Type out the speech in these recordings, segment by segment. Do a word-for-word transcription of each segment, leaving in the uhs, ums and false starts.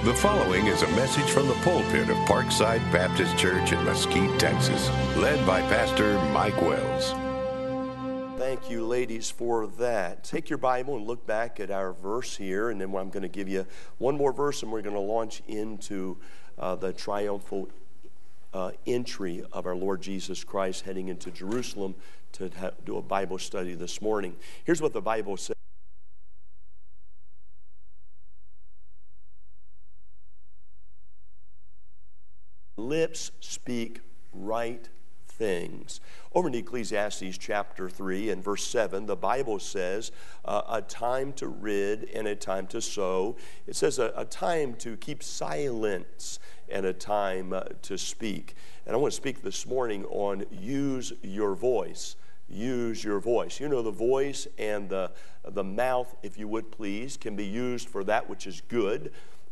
The following is a message from the pulpit of Parkside Baptist Church in Mesquite, Texas, led by Pastor Mike Wells. Thank you, ladies, for that. Take your Bible and look back at our verse here, and then I'm going to give you one more verse, and we're going to launch into uh, the triumphal uh, entry of our Lord Jesus Christ heading into Jerusalem to ha- do a Bible study this morning. Here's what the Bible says. Lips speak right things. Over in Ecclesiastes chapter three and verse seven, the Bible says uh, a time to rid and a time to sow. It says a, a time to keep silence and a time uh, to speak. And I want to speak this morning on use your voice. Use your voice. You know, the voice and the, the mouth, if you would please, can be used for that which is good,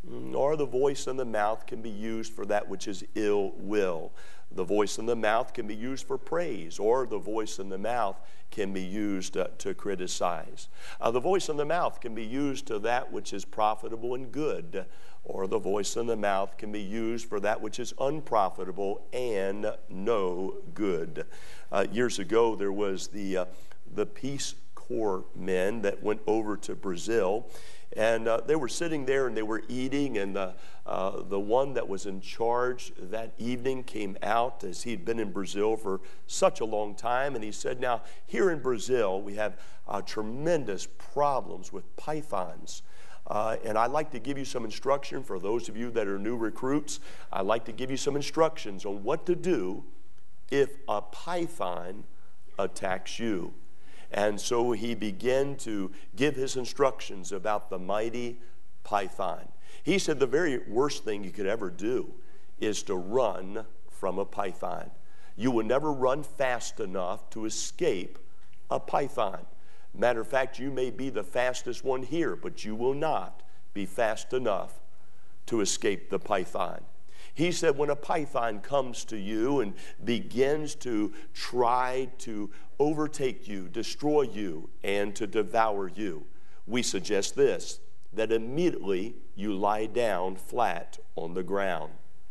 or the voice and the mouth can be used for that which is ill will. The voice and the mouth can be used for praise, or the voice and the mouth can be used uh, to criticize. Uh, the voice and the mouth can be used to that which is profitable and good, or the voice and the mouth can be used for that which is unprofitable and no good. Uh, years ago, there was the, uh, the Peace Corps men that went over to Brazil. And uh, they were sitting there and they were eating, and the, uh, the one that was in charge that evening came out, as he had been in Brazil for such a long time, and he said, now, here in Brazil, we have uh, tremendous problems with pythons. Uh, and I'd like to give you some instruction for those of you that are new recruits. I'd like to give you some instructions on what to do if a python attacks you. And so he began to give his instructions about the mighty python. He said the very worst thing you could ever do is to run from a python. You will never run fast enough to escape a python. Matter of fact, you may be the fastest one here, but you will not be fast enough to escape the python. He said when a python comes to you and begins to try to overtake you, destroy you, and to devour you, we suggest this, that immediately you lie down flat on the ground.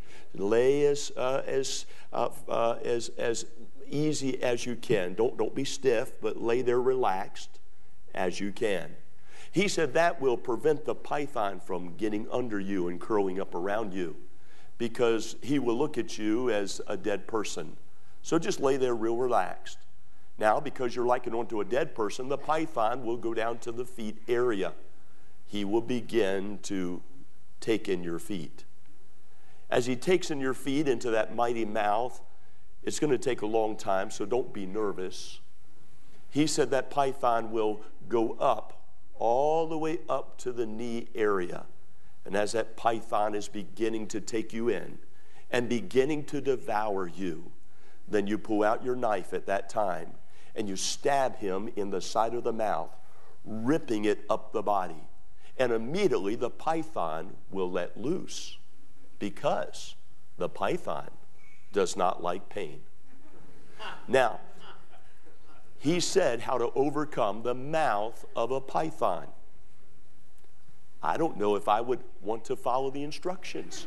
Lay as, uh, as, uh, uh, as, as easy as you can. Don't, don't be stiff, but lay there relaxed as you can. He said that will prevent the python from getting under you and curling up around you, because he will look at you as a dead person. So just lay there real relaxed. Now, because you're liking onto a dead person, the python will go down to the feet area. He will begin to take in your feet. As he takes in your feet into that mighty mouth, it's going to take a long time, so don't be nervous. He said that python will go up, all the way up to the knee area. And as that python is beginning to take you in and beginning to devour you, then you pull out your knife at that time and you stab him in the side of the mouth, ripping it up the body. And immediately the python will let loose, because the python does not like pain. Now, he said how to overcome the mouth of a python. I don't know if I would want to follow the instructions.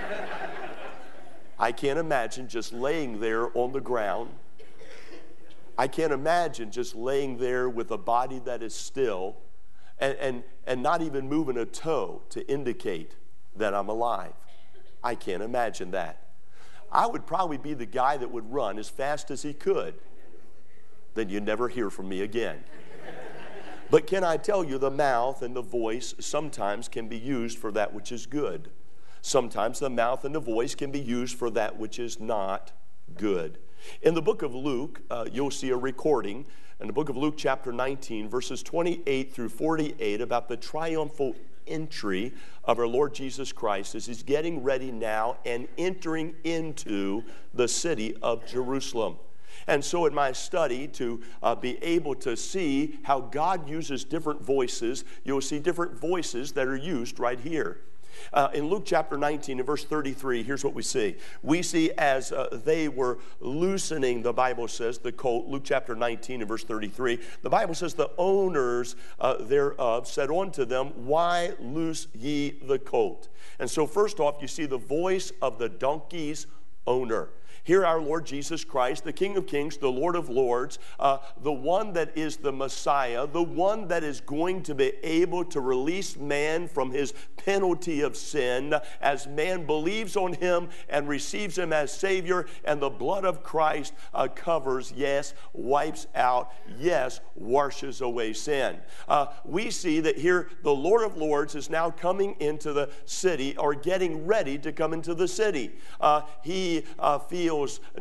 I can't imagine just laying there on the ground. I can't imagine just laying there with a body that is still and, and, and not even moving a toe to indicate that I'm alive. I can't imagine that. I would probably be the guy that would run as fast as he could. Then you'd never hear from me again. But can I tell you, the mouth and the voice sometimes can be used for that which is good. Sometimes the mouth and the voice can be used for that which is not good. In the book of Luke, uh, you'll see a recording in the book of Luke chapter nineteen, verses twenty-eight through forty-eight, about the triumphal entry of our Lord Jesus Christ as he's getting ready now and entering into the city of Jerusalem. And so in my study, to uh, be able to see how God uses different voices, you'll see different voices that are used right here. Uh, in Luke chapter nineteen, in verse thirty-three, here's what we see. We see as uh, they were loosening, the Bible says, the colt. Luke chapter nineteen, in verse thirty-three, the Bible says, the owners uh, thereof said unto them, why loose ye the colt? And so first off, you see the voice of the donkey's owner. Here our Lord Jesus Christ, the King of Kings, the Lord of Lords, uh, the one that is the Messiah, the one that is going to be able to release man from his penalty of sin as man believes on him and receives him as Savior, and the blood of Christ uh, covers, yes, wipes out, yes, washes away sin. Uh, we see that here the Lord of Lords is now coming into the city, or getting ready to come into the city. Uh, he uh, feels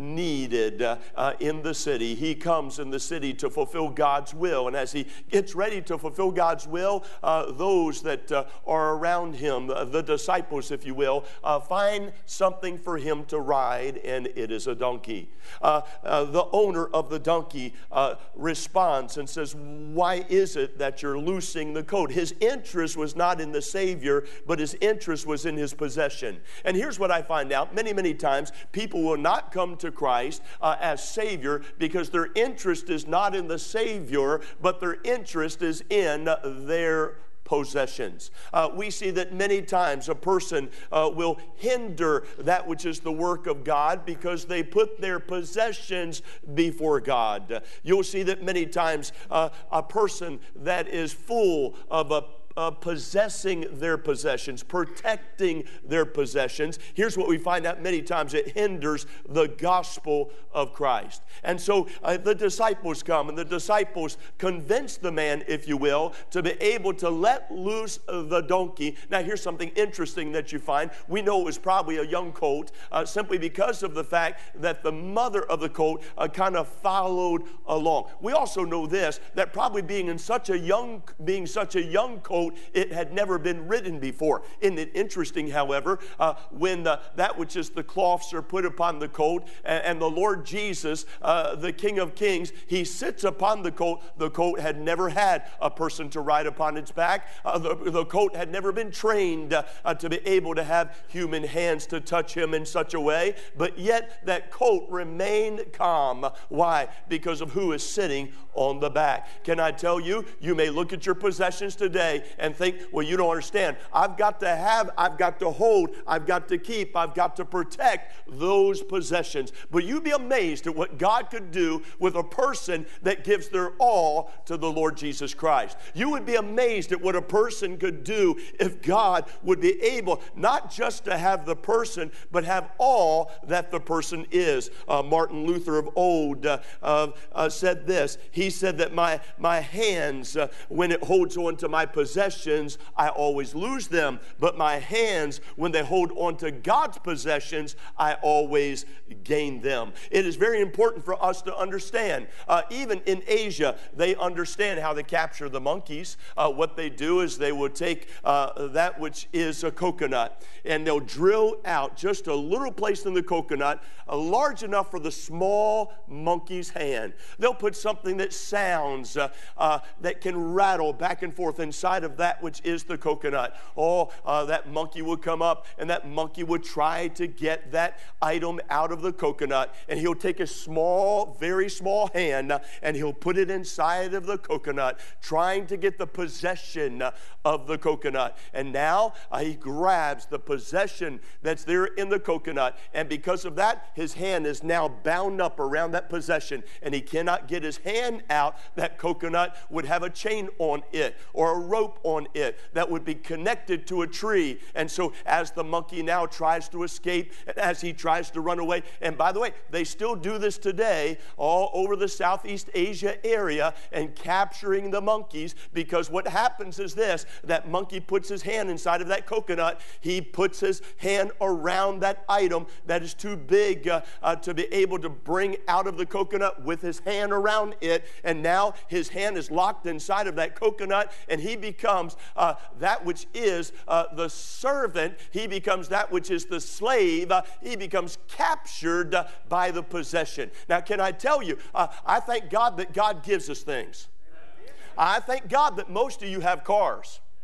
needed uh, uh, in the city. He comes in the city to fulfill God's will, and as he gets ready to fulfill God's will, uh, those that uh, are around him, uh, the disciples, if you will, uh, find something for him to ride, and it is a donkey. Uh, uh, the owner of the donkey uh, responds and says, why is it that you're loosing the colt? His interest was not in the Savior, but his interest was in his possession. And here's what I find out. Many, many times, people will not come to Christ uh, as Savior because their interest is not in the Savior, but their interest is in their possessions. Uh, we see that many times a person uh, will hinder that which is the work of God because they put their possessions before God. You'll see that many times uh, a person that is full of a Uh, possessing their possessions, protecting their possessions. Here's what we find out many times: it hinders the gospel of Christ. And so uh, the disciples come, and the disciples convince the man, if you will, to be able to let loose the donkey. Now here's something interesting that you find. We know it was probably a young colt uh, simply because of the fact that the mother of the colt uh, kind of followed along. We also know this, that probably being in such a young, being such a young colt, it had never been ridden before. Isn't it interesting, however, uh, when the, that which is the cloths are put upon the colt, and, and the Lord Jesus, uh, the King of Kings, he sits upon the colt. The colt had never had a person to ride upon its back. Uh, the, the colt had never been trained uh, uh, to be able to have human hands to touch him in such a way, but yet that colt remained calm. Why? Because of who is sitting on the back. Can I tell you, you may look at your possessions today and think, well, you don't understand. I've got to have, I've got to hold, I've got to keep, I've got to protect those possessions. But you'd be amazed at what God could do with a person that gives their all to the Lord Jesus Christ. You would be amazed at what a person could do if God would be able not just to have the person, but have all that the person is. Uh, Martin Luther of old uh, uh, uh, said this. He said that my, my hands, uh, when it holds on to my possessions, I always lose them. But my hands, when they hold on to God's possessions, I always gain them. It is very important for us to understand. Uh, even in Asia, they understand how to capture the monkeys. Uh, what they do is they will take uh, that which is a coconut, and they'll drill out just a little place in the coconut, uh, large enough for the small monkey's hand. They'll put something that sounds, uh, uh, that can rattle back and forth inside of that which is the coconut. Oh, uh, that monkey would come up, and that monkey would try to get that item out of the coconut, and he'll take a small, very small hand, uh, and he'll put it inside of the coconut, trying to get the possession uh, of the coconut. And now uh, he grabs the possession that's there in the coconut, and because of that, his hand is now bound up around that possession, and he cannot get his hand out. That coconut would have a chain on it or a rope on it that would be connected to a tree. And so as the monkey now tries to escape, and as he tries to run away, and by the way, they still do this today all over the Southeast Asia area, and capturing the monkeys, because what happens is this: that monkey puts his hand inside of that coconut, he puts his hand around that item that is too big uh, uh, to be able to bring out of the coconut with his hand around it, and now his hand is locked inside of that coconut, and he becomes uh, that which is uh, the servant, he becomes that which is the slave, uh, he becomes captured uh, by the possession. Now, can I tell you, uh, I thank God that God gives us things. I thank God that most of you have cars.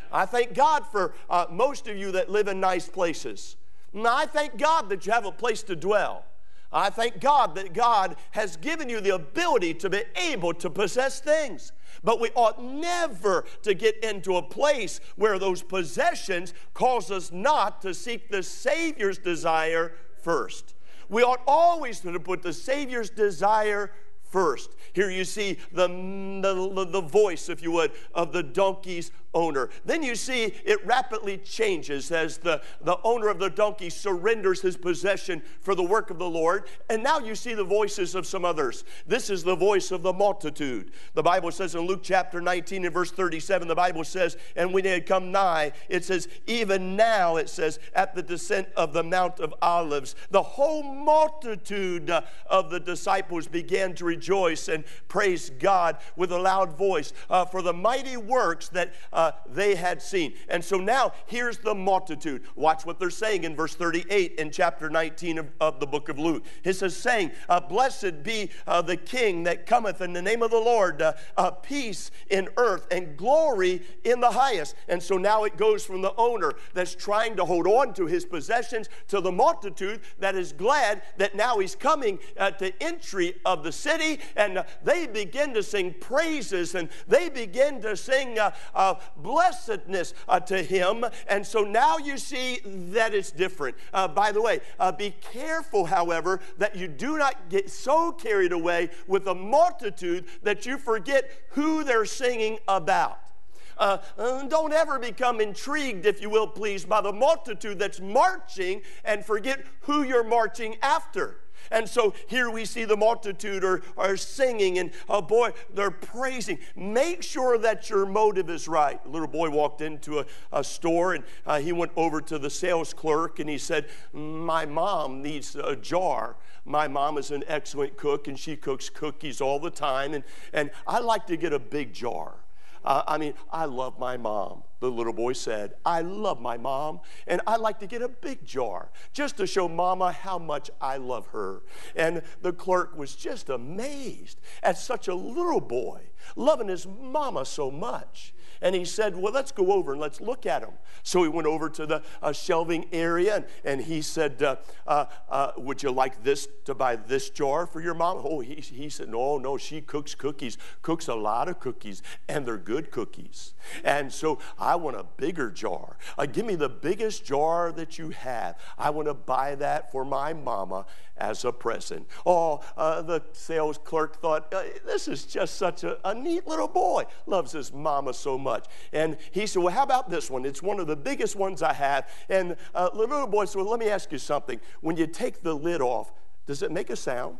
I thank God for uh, most of you that live in nice places. I thank God that you have a place to dwell. I thank God that God has given you the ability to be able to possess things. But we ought never to get into a place where those possessions cause us not to seek the Savior's desire first. We ought always to put the Savior's desire first. Here you see the, the, the voice, if you would, of the donkey's owner. Then you see it rapidly changes as the, the owner of the donkey surrenders his possession for the work of the Lord. And now you see the voices of some others. This is the voice of the multitude. The Bible says in Luke chapter nineteen and verse thirty-seven, the Bible says, and when they had come nigh, it says, even now, it says, at the descent of the Mount of Olives, the whole multitude uh, of the disciples began to rejoice and praise God with a loud voice uh, for the mighty works that uh, they had seen. And so now here's the multitude. Watch what they're saying in verse thirty-eight in chapter nineteen of, of the book of Luke. It says, saying, uh, blessed be uh, the King that cometh in the name of the Lord, uh, uh, peace in earth and glory in the highest. And so now it goes from the owner that's trying to hold on to his possessions to the multitude that is glad that now he's coming at the entry of the city. And uh, they begin to sing praises, and they begin to sing uh, uh, blessedness uh, to him. And so now you see that it's different. Uh, by the way, uh, be careful, however, that you do not get so carried away with the multitude that you forget who they're singing about. Uh, don't ever become intrigued, if you will, please, by the multitude that's marching and forget who you're marching after. And so here we see the multitude are, are singing, and oh boy, they're praising. Make sure that your motive is right. A little boy walked into a, a store, and uh, he went over to the sales clerk, and he said, my mom needs a jar. My mom is an excellent cook, and she cooks cookies all the time, and, and I like to get a big jar. Uh, I mean, I love my mom. The little boy said, I love my mom, and I like to get a big jar just to show Mama how much I love her. And the clerk was just amazed at such a little boy loving his mama so much. And he said, well, let's go over and let's look at them. So he went over to the uh, shelving area, and, and he said, uh, uh, uh, would you like this to buy this jar for your mom? Oh, he, he said, no, no, she cooks cookies, cooks a lot of cookies, and they're good cookies. And so I want a bigger jar. Uh, give me the biggest jar that you have. I want to buy that for my mama as a present. Oh, uh, the sales clerk thought, uh, this is just such a, a neat little boy. Loves his mama so much. And he said, well, how about this one? It's one of the biggest ones I have. And uh, the little boy said, well, let me ask you something. When you take the lid off, does it make a sound?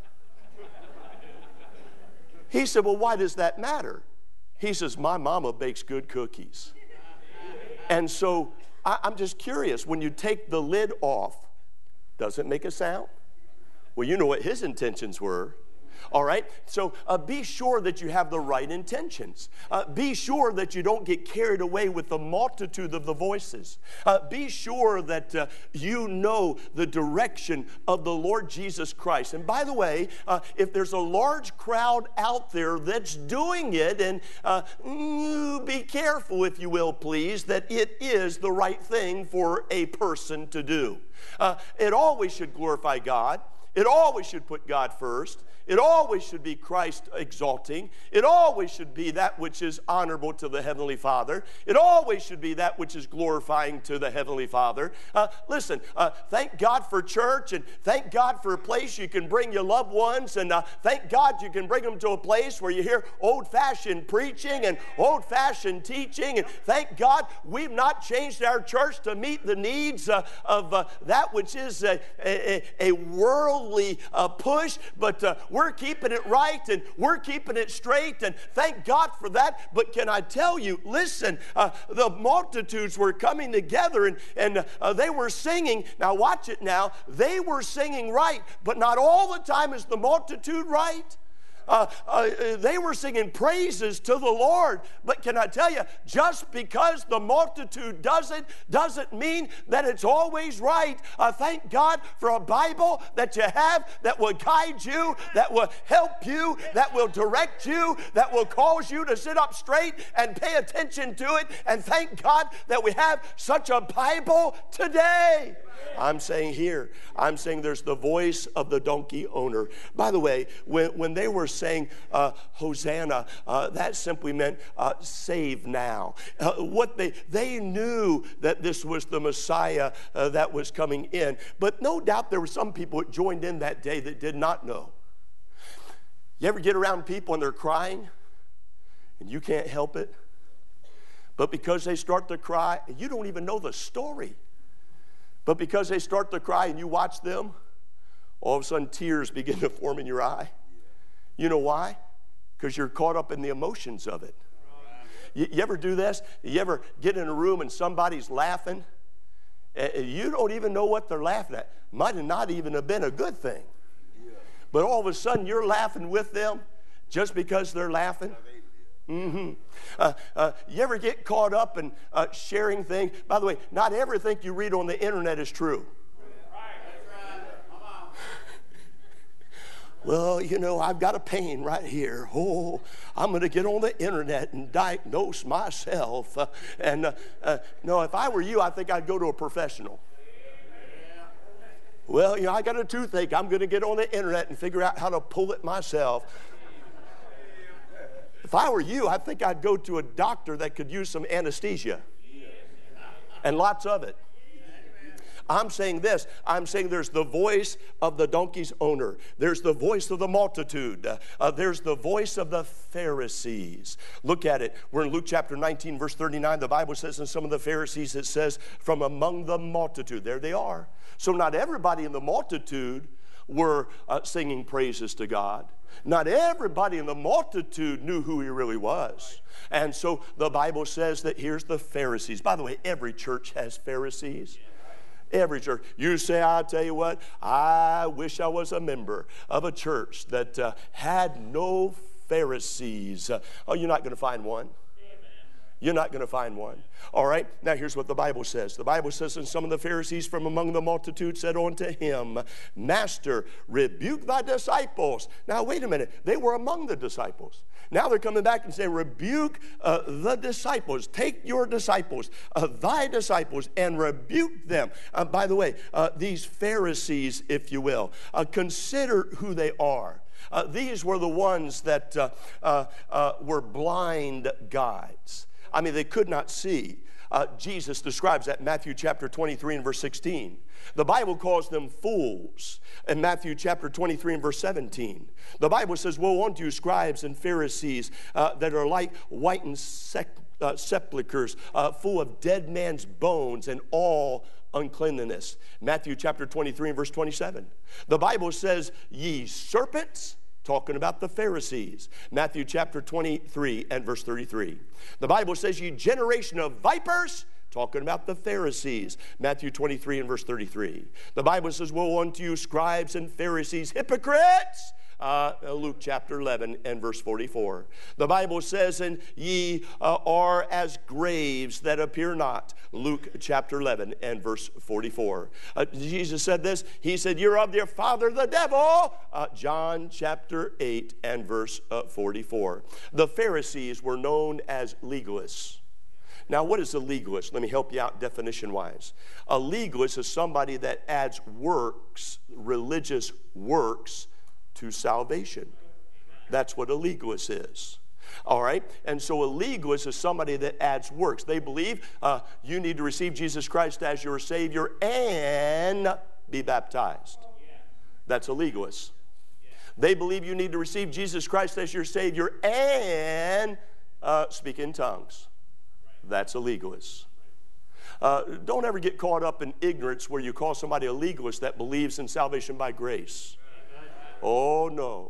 He said, well, why does that matter? He says, my mama bakes good cookies. And so I, I'm just curious, when you take the lid off, does it make a sound? Well, you know what his intentions were. All right? So uh, be sure that you have the right intentions. Uh, be sure that you don't get carried away with the multitude of the voices. Uh, be sure that uh, you know the direction of the Lord Jesus Christ. And by the way, uh, if there's a large crowd out there that's doing it, and uh, be careful, if you will, please, that it is the right thing for a person to do. Uh, it always should glorify God. It always should put God first. It always should be Christ exalting. It always should be that which is honorable to the Heavenly Father. It always should be that which is glorifying to the Heavenly Father. Uh, listen, uh, thank God for church, and thank God for a place you can bring your loved ones, and uh, thank God you can bring them to a place where you hear old-fashioned preaching and old-fashioned teaching, and thank God we've not changed our church to meet the needs uh, of uh, that which is a, a, a worldly uh, push, but uh, we're We're keeping it right, and we're keeping it straight, and thank God for that. But can I tell you, listen, uh, the multitudes were coming together, and, and uh, they were singing. Now watch it now. They were singing right, but not all the time is the multitude right. Uh, uh, they were singing praises to the Lord. But can I tell you, just because the multitude does it, doesn't mean that it's always right. Uh, thank God for a Bible that you have that will guide you, that will help you, that will direct you, that will cause you to sit up straight and pay attention to it. And thank God that we have such a Bible today. I'm saying here, I'm saying there's the voice of the donkey owner. By the way, when, when they were saying uh, Hosanna, uh, that simply meant uh, save now. Uh, what they, they knew that this was the Messiah uh, that was coming in. But no doubt there were some people that joined in that day that did not know. You ever get around people and they're crying and you can't help it? But because they start to cry, you don't even know the story. But because they start to cry and you watch them, all of a sudden tears begin to form in your eye. You know why? Because you're caught up in the emotions of it. You, you ever do this? You ever get in a room and somebody's laughing? And you don't even know what they're laughing at. Might have not even have been a good thing. But all of a sudden you're laughing with them just because they're laughing. Mm-hmm. Uh, uh, you ever get caught up in uh, sharing things? By the way, not everything you read on the internet is true. Well, you know, I've got a pain right here. Oh, I'm going to get on the internet and diagnose myself. Uh, and uh, uh, no, if I were you, I think I'd go to a professional. Well, you know, I got a toothache. I'm going to get on the internet and figure out how to pull it myself. If I were you, I think I'd go to a doctor that could use some anesthesia. And lots of it. I'm saying this. I'm saying there's the voice of the donkey's owner. There's the voice of the multitude. Uh, uh, there's the voice of the Pharisees. Look at it. We're in Luke chapter nineteen, verse thirty-nine. The Bible says in some of the Pharisees, it says, from among the multitude. There they are. So not everybody in the multitude were uh, singing praises to God. Not everybody in the multitude knew who he really was. And so the Bible says that here's the Pharisees. By the way, every church has Pharisees. Every church. You say, I'll tell you what, I wish I was a member of a church that uh, had no Pharisees. Uh, oh, you're not going to find one. You're not going to find one. All right, now here's what the Bible says. The Bible says, and some of the Pharisees from among the multitude said unto him, Master, rebuke thy disciples. Now, wait a minute. They were among the disciples. Now they're coming back and saying, rebuke uh, the disciples. Take your disciples, uh, thy disciples, and rebuke them. Uh, by the way, uh, these Pharisees, if you will, uh, consider who they are. Uh, these were the ones that uh, uh, uh, were blind guides. I mean, they could not see. Uh, Jesus describes that in Matthew chapter twenty-three and verse sixteen. The Bible calls them fools in Matthew chapter twenty-three and verse seventeen. The Bible says, woe unto you, scribes and Pharisees, uh, that are like whitened sec- uh, sepulchres, uh, full of dead man's bones and all uncleanliness. Matthew chapter twenty-three and verse twenty-seven. The Bible says, ye serpents, talking about the Pharisees. Matthew chapter twenty-three and verse thirty-three. The Bible says, ye generation of vipers, talking about the Pharisees. Matthew twenty-three and verse thirty-three. The Bible says, woe unto you, scribes and Pharisees, hypocrites. Uh, Luke chapter eleven and verse forty-four. The Bible says, and ye uh, are as graves that appear not. Luke chapter eleven and verse forty-four. Uh, Jesus said this. He said, you're of your father the devil. Uh, John chapter eight and verse uh, forty-four. The Pharisees were known as legalists. Now, what is a legalist? Let me help you out definition-wise. A legalist is somebody that adds works, religious works, to salvation. That's what a legalist is. All right? And so a legalist is somebody that adds works. They believe uh, you need to receive Jesus Christ as your Savior and be baptized. That's a legalist. They believe you need to receive Jesus Christ as your Savior and uh, speak in tongues. That's a legalist. Uh, don't ever get caught up in ignorance where you call somebody a legalist that believes in salvation by grace. Oh, no.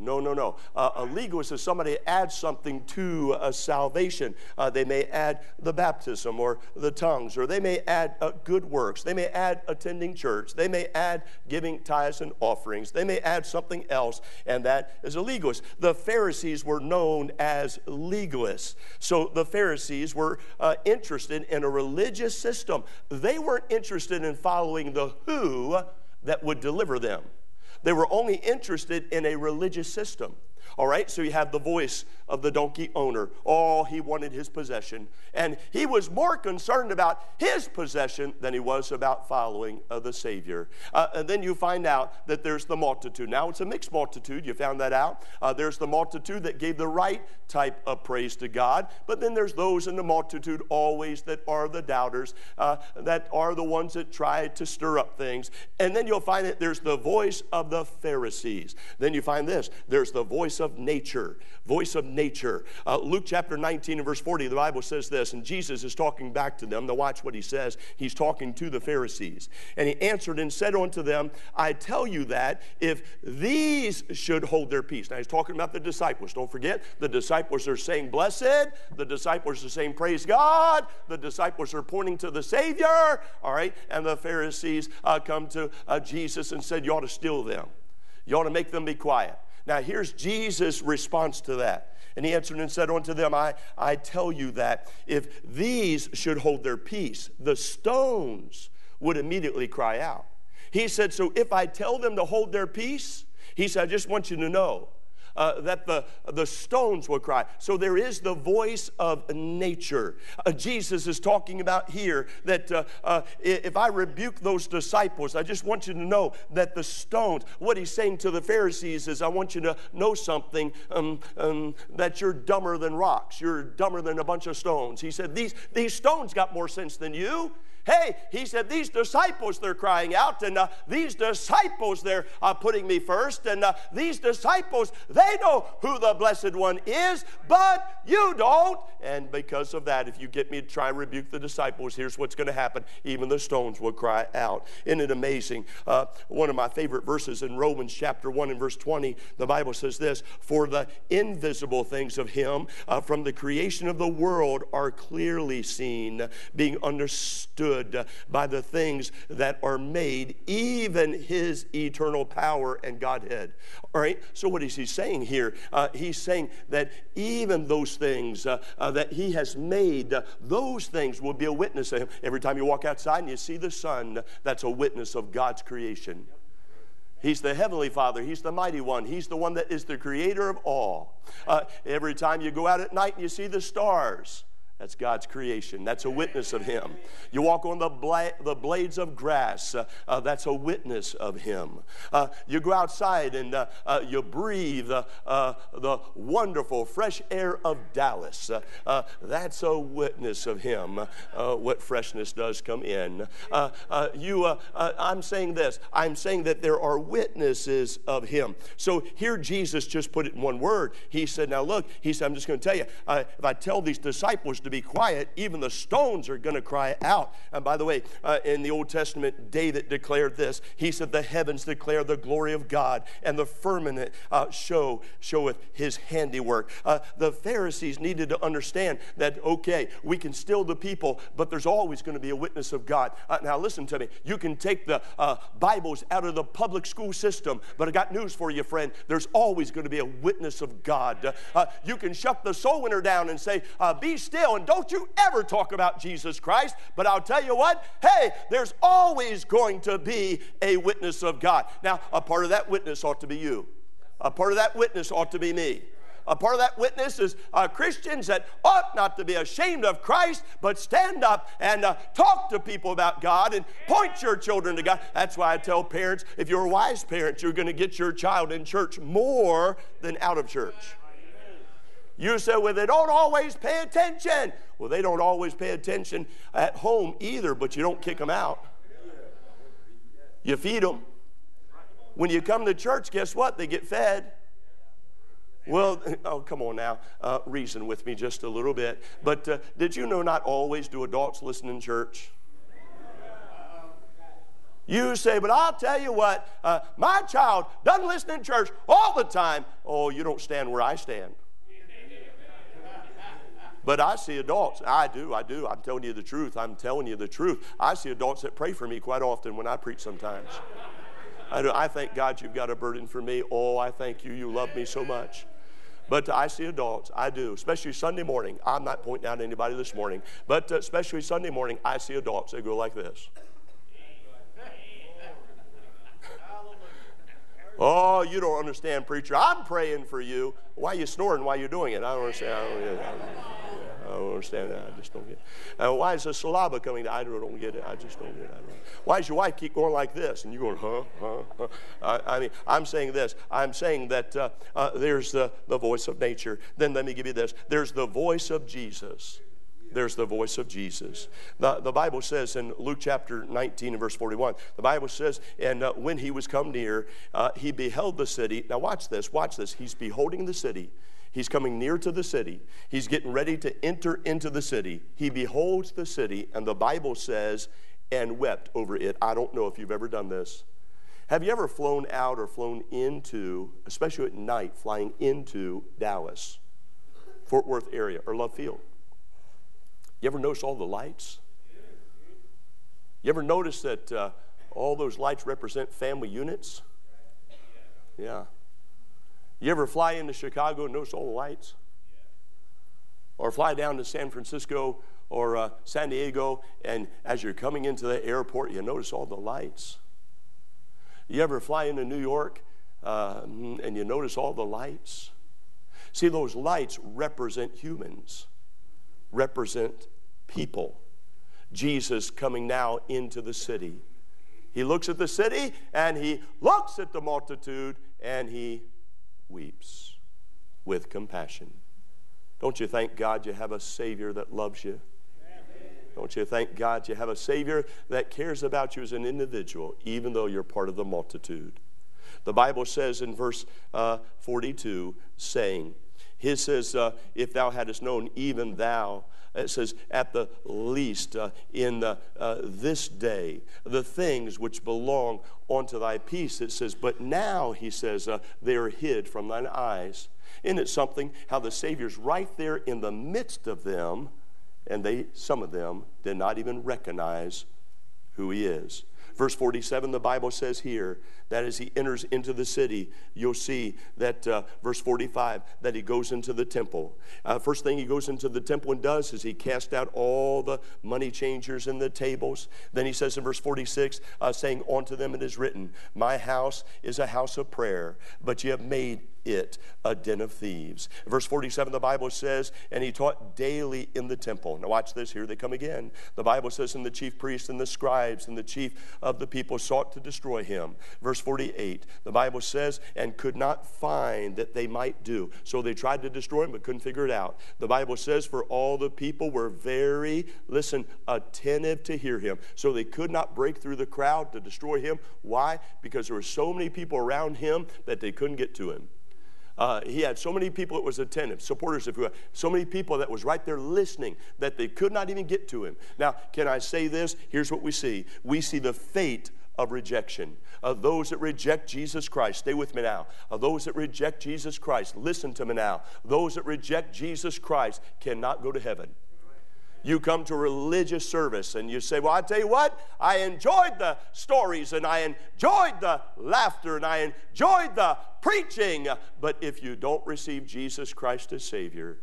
No, no, no. Uh, a legalist is somebody who adds something to uh, salvation. Uh, they may add the baptism or the tongues, or they may add uh, good works. They may add attending church. They may add giving tithes and offerings. They may add something else, and that is a legalist. The Pharisees were known as legalists. So the Pharisees were uh, interested in a religious system. They weren't interested in following the who that would deliver them. They were only interested in a religious system. All right, so you have the voice of the donkey owner. Oh, he wanted his possession. And he was more concerned about his possession than he was about following uh, the Savior. Uh, and then you find out that there's the multitude. Now, it's a mixed multitude. You found that out. Uh, there's the multitude that gave the right type of praise to God. But then there's those in the multitude always that are the doubters, uh, that are the ones that try to stir up things. And then you'll find that there's the voice of the Pharisees. Then you find this. There's the voice of nature. Voice of nature. Uh, Luke chapter nineteen and verse forty, the Bible says this, and Jesus is talking back to them. Now watch what he says. He's talking to the Pharisees. And he answered and said unto them, I tell you that if these should hold their peace. Now he's talking about the disciples. Don't forget, the disciples are saying blessed. The disciples are saying praise God. The disciples are pointing to the Savior. All right. And the Pharisees uh, come to uh, Jesus and said, you ought to still them. You ought to make them be quiet. Now, here's Jesus' response to that. And he answered and said unto them, I, I tell you that if these should hold their peace, the stones would immediately cry out. He said, so if I tell them to hold their peace, he said, I just want you to know Uh, that the, the stones will cry. So there is the voice of nature. Uh, Jesus is talking about here that uh, uh, if I rebuke those disciples, I just want you to know that the stones, what he's saying to the Pharisees is, I want you to know something, um, um, that you're dumber than rocks. You're dumber than a bunch of stones. He said, these, these stones got more sense than you. Hey, he said, these disciples, they're crying out, and uh, these disciples, they're uh, putting me first, and uh, these disciples, they know who the Blessed One is, but you don't. And because of that, if you get me to try and rebuke the disciples, here's what's going to happen. Even the stones will cry out. Isn't it amazing? Uh, one of my favorite verses in Romans chapter one and verse twenty, the Bible says this, for the invisible things of him uh, from the creation of the world are clearly seen, being understood by the things that are made, even his eternal power and Godhead. All right, so what is he saying here? Uh, he's saying that even those things uh, uh, that he has made, uh, those things will be a witness to him. Every time you walk outside and you see the sun, that's a witness of God's creation. He's the Heavenly Father. He's the Mighty One. He's the one that is the creator of all. Uh, every time you go out at night and you see the stars, that's God's creation. That's a witness of him. You walk on the, bla the blades of grass. Uh, uh, that's a witness of him. Uh, you go outside and uh, uh, you breathe uh, uh, the wonderful fresh air of Dallas. Uh, uh, that's a witness of him. Uh, what freshness does come in. Uh, uh, you, uh, uh, I'm saying this. I'm saying that there are witnesses of him. So here Jesus just put it in one word. He said, now look, he said, I'm just going to tell you, uh, if I tell these disciples to be quiet, even the stones are going to cry out. And by the way, uh, in the Old Testament, David declared this. He said, the heavens declare the glory of God, and the firmament uh, show showeth his handiwork. Uh, the Pharisees needed to understand that, okay, we can still the people, but there's always going to be a witness of God. Uh, now listen to me. You can take the uh, Bibles out of the public school system, but I got news for you, friend. There's always going to be a witness of God. Uh, you can shut the soul winner down and say, uh, be still, and don't you ever talk about Jesus Christ. But I'll tell you what, hey, there's always going to be a witness of God. Now, a part of that witness ought to be you. A part of that witness ought to be me. A part of that witness is uh, Christians that ought not to be ashamed of Christ, but stand up and uh, talk to people about God and point your children to God. That's why I tell parents, if you're a wise parent, you're going to get your child in church more than out of church. You say, well, they don't always pay attention. Well, they don't always pay attention at home either, but you don't kick them out. You feed them. When you come to church, guess what? They get fed. Well, oh, come on now. Uh, reason with me just a little bit. But uh, did you know not always do adults listen in church? You say, but I'll tell you what, uh, my child doesn't listen in church all the time. Oh, you don't stand where I stand. But I see adults. I do, I do. I'm telling you the truth. I'm telling you the truth. I see adults that pray for me quite often when I preach sometimes. I, do, I thank God you've got a burden for me. Oh, I thank you. You love me so much. But I see adults. I do. Especially Sunday morning. I'm not pointing out anybody this morning. But uh, especially Sunday morning, I see adults. They go like this. Oh, you don't understand, preacher. I'm praying for you. Why are you snoring while you're doing it? I don't understand. I don't, I don't, I don't understand that. I just don't get it. Uh, why is the saliva coming down? I don't get it. I just don't get it. I don't. Why does your wife keep going like this? And you're going, huh, huh, huh. Uh, I mean, I'm saying this. I'm saying that uh, uh, there's the, the voice of nature. Then let me give you this. There's the voice of Jesus. There's the voice of Jesus. The, the Bible says in Luke chapter nineteen and verse forty-one, the Bible says, and uh, when he was come near, uh, he beheld the city. Now watch this, watch this. He's beholding the city. He's coming near to the city. He's getting ready to enter into the city. He beholds the city, and the Bible says, and wept over it. I don't know if you've ever done this. Have you ever flown out or flown into, especially at night, flying into Dallas, Fort Worth area, or Love Field? You ever notice all the lights? You ever notice that uh, all those lights represent family units? Yeah. You ever fly into Chicago and notice all the lights? Or fly down to San Francisco or uh, San Diego, and as you're coming into the airport, you notice all the lights? You ever fly into New York uh, and you notice all the lights? See, those lights represent humans, represent people. Jesus coming now into the city. He looks at the city and he looks at the multitude and he weeps with compassion. Don't you thank God you have a Savior that loves you? Don't you thank God you have a Savior that cares about you as an individual, even though you're part of the multitude? The Bible says in verse uh, forty-two, saying, He says, uh, if thou hadst known, even thou, it says, at the least uh, in the, uh, this day, the things which belong unto thy peace. It says, but now, he says, uh, they are hid from thine eyes. Isn't it something how the Savior's right there in the midst of them, and they, some of them, did not even recognize who he is. Verse forty-seven, the Bible says here that as he enters into the city, you'll see that, uh, verse forty-five, that he goes into the temple. Uh, first thing he goes into the temple and does is he casts out all the money changers and the tables. Then he says in verse forty-six, uh, saying, unto them it is written, my house is a house of prayer, but ye have made it a den of thieves. Verse forty-seven, the Bible says, and he taught daily in the temple. Now watch this, here they come again. The Bible says, and the chief priests and the scribes and the chief of the people sought to destroy him. Verse forty-eight, the Bible says, and could not find that they might do. So they tried to destroy him but couldn't figure it out. The Bible says, for all the people were very, listen, attentive to hear him. So they could not break through the crowd to destroy him. Why? Because there were so many people around him that they couldn't get to him. Uh, he had so many people that was attentive, supporters, if you will, so many people that was right there listening that they could not even get to him. Now, can I say this? Here's what we see. We see the fate of rejection. Of those that reject Jesus Christ, stay with me now. Of those that reject Jesus Christ, listen to me now. Those that reject Jesus Christ cannot go to heaven. You come to a religious service and you say, well, I tell you what, I enjoyed the stories and I enjoyed the laughter and I enjoyed the preaching. But if you don't receive Jesus Christ as Savior,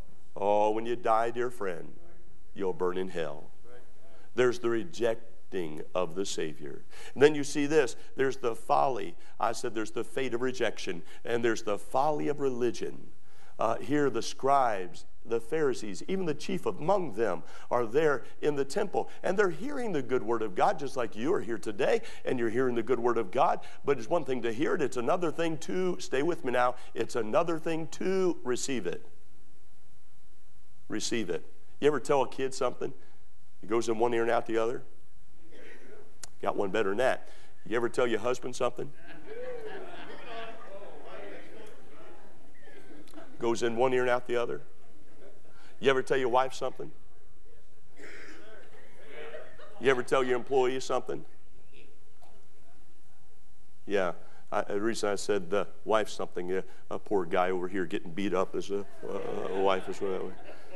oh, when you die, dear friend, you'll burn in hell. There's the rejecting of the Savior. And then you see this, there's the folly. I said there's the fate of rejection and there's the folly of religion. Uh, here the scribes, the Pharisees, even the chief among them are there in the temple. And they're hearing the good word of God just like you are here today. And you're hearing the good word of God. But it's one thing to hear it. It's another thing to, stay with me now, it's another thing to receive it. Receive it. You ever tell a kid something? It goes in one ear and out the other? Got one better than that. You ever tell your husband something? Goes in one ear and out the other. You ever tell your wife something? You ever tell your employee something? Yeah. I, the reason I said the wife something, a, a poor guy over here getting beat up as a, a wife is that way.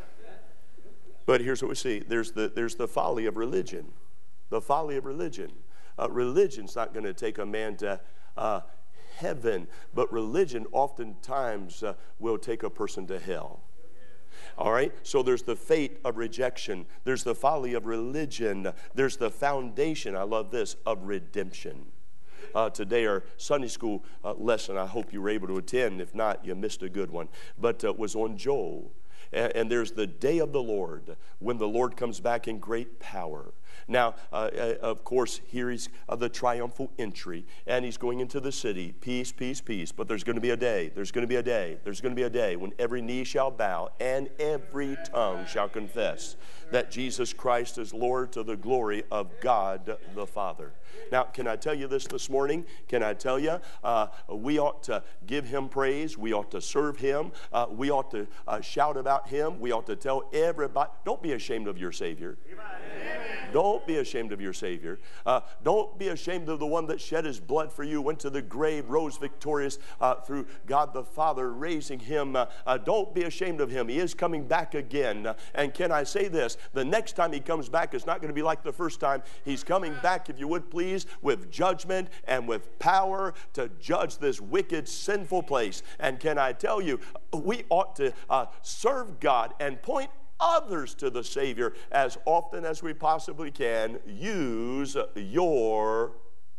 But here's what we see. There's the, there's the folly of religion. The folly of religion. Uh, religion's not going to take a man to uh, heaven, but religion oftentimes uh, will take a person to hell. All right, so there's the fate of rejection. There's the folly of religion. There's the foundation, I love this, of redemption. Uh, today, our Sunday school uh, lesson, I hope you were able to attend. If not, you missed a good one. But uh, was on Joel. And, and there's the day of the Lord, when the Lord comes back in great power. Now, uh, uh, of course, here he's uh, the triumphal entry, and he's going into the city. Peace, peace, peace. But there's going to be a day. There's going to be a day. There's going to be a day when every knee shall bow and every tongue shall confess that Jesus Christ is Lord, to the glory of God the Father. Now, can I tell you this this morning? Can I tell you? Uh, we ought to give him praise. We ought to serve him. Uh, we ought to uh, shout about him. We ought to tell everybody. Don't be ashamed of your Savior. Amen. Don't be ashamed of your Savior. Uh, don't be ashamed of the one that shed his blood for you, went to the grave, rose victorious uh, through God the Father, raising him. Uh, uh, don't be ashamed of him. He is coming back again. Uh, and can I say this? The next time he comes back is not going to be like the first time. He's coming back, if you would please, with judgment and with power to judge this wicked, sinful place. And can I tell you, we ought to uh, serve God and point others to the Savior as often as we possibly can. Use your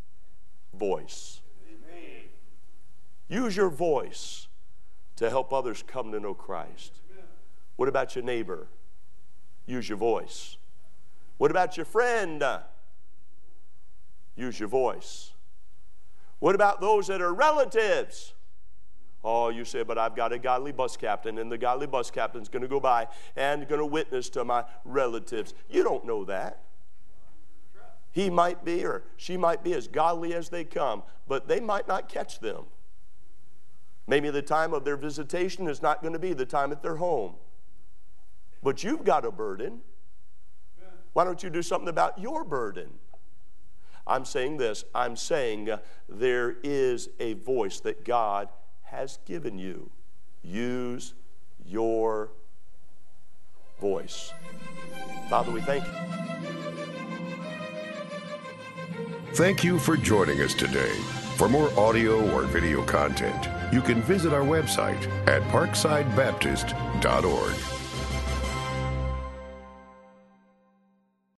voice. Amen. Use your voice to help others come to know Christ. Amen. What about your neighbor? Use your voice. What about your friend? Use your voice. What about those that are relatives? Oh, you say, but I've got a godly bus captain, and the godly bus captain's going to go by and going to witness to my relatives. You don't know that. He might be, or she might be as godly as they come, but they might not catch them. Maybe the time of their visitation is not going to be the time at their home. But you've got a burden. Why don't you do something about your burden? I'm saying this. I'm saying uh, there is a voice that God has given you. Use your voice. Father, we thank you. Thank you for joining us today. For more audio or video content, you can visit our website at parkside baptist dot org.